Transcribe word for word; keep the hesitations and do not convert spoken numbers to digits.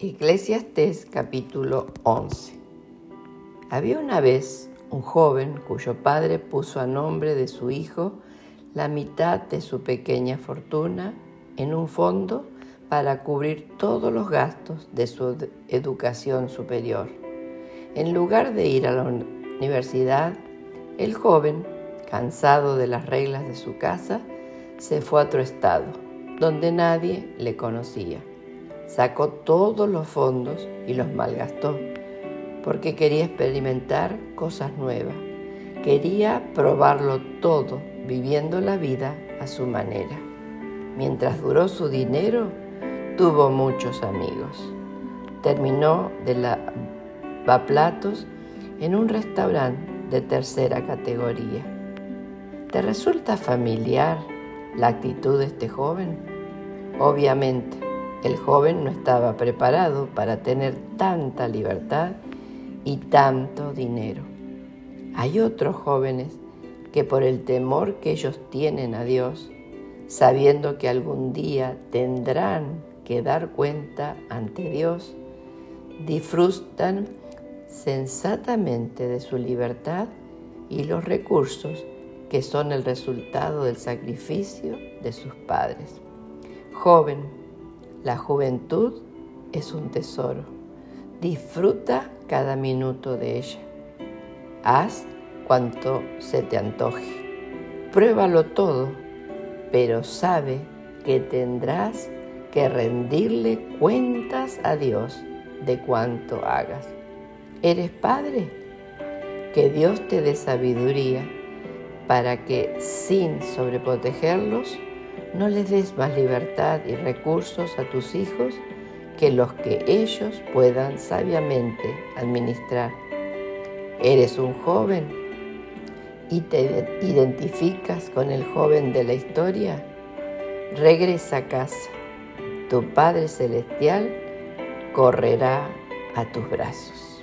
Eclesiastés capítulo once. Había una vez un joven cuyo padre puso a nombre de su hijo la mitad de su pequeña fortuna en un fondo para cubrir todos los gastos de su educación superior. En lugar de ir a la universidad, el joven, cansado de las reglas de su casa, se fue a otro estado, donde nadie le conocía. Sacó todos los fondos y los malgastó, porque quería experimentar cosas nuevas. Quería probarlo todo, viviendo la vida a su manera. Mientras duró su dinero, tuvo muchos amigos. Terminó de lavaplatos en un restaurante de tercera categoría. ¿Te resulta familiar la actitud de este joven? Obviamente, el joven no estaba preparado para tener tanta libertad y tanto dinero. Hay otros jóvenes que por el temor que ellos tienen a Dios, sabiendo que algún día tendrán que dar cuenta ante Dios, disfrutan sensatamente de su libertad y los recursos que son el resultado del sacrificio de sus padres. Joven, la juventud es un tesoro. Disfruta cada minuto de ella. Haz cuanto se te antoje. Pruébalo todo, pero sabe que tendrás que rendirle cuentas a Dios de cuanto hagas. ¿Eres padre? Que Dios te dé sabiduría para que, sin sobreprotegerlos, no les des más libertad y recursos a tus hijos que los que ellos puedan sabiamente administrar. Eres un joven y te identificas con el joven de la historia. Regresa a casa. Tu Padre Celestial correrá a tus brazos.